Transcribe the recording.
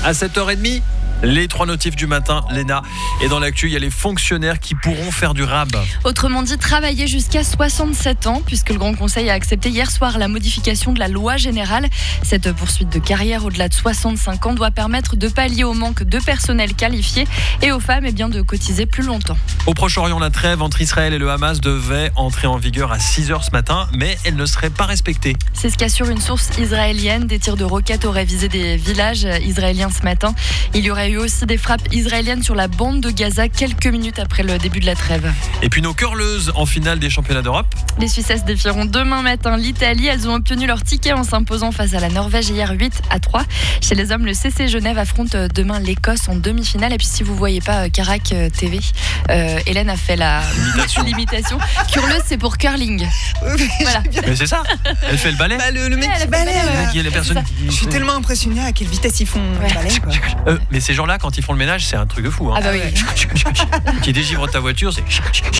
À 7h30, les 3 notifs du matin, Léna. Et dans l'actu, il y a les fonctionnaires qui pourront faire du RAB. Autrement dit, travailler jusqu'à 67 ans, puisque le Grand Conseil a accepté hier soir la modification de la loi générale. Cette poursuite de carrière au-delà de 65 ans doit permettre de pallier au manque de personnel qualifié et aux femmes de cotiser plus longtemps. Au Proche-Orient, la trêve entre Israël et le Hamas devait entrer en vigueur à 6h ce matin, mais elle ne serait pas respectée. C'est ce qu'assure une source israélienne. Des tirs de roquettes auraient visé des villages israéliens ce matin. Il y aurait eu aussi des frappes israéliennes sur la bande de Gaza quelques minutes après le début de la trêve. Et puis nos curleuses en finale des championnats d'Europe. Les Suissesses défieront demain matin l'Italie. Elles ont obtenu leur ticket en s'imposant face à la Norvège hier 8-3. Chez les hommes, le CC Genève affronte demain l'Écosse en demi-finale. Et puis si vous ne voyez pas Carac TV, Hélène a fait l'imitation. Curleuse, c'est pour curling. Voilà. Mais c'est ça, elle fait le ballet. Le mec qui balaye. Je suis tellement impressionné à quelle vitesse ils font le balai. Mais ces gens-là, quand ils font le ménage, c'est un truc de fou. Ah bah oui. Qui dégivre ta voiture, c'est...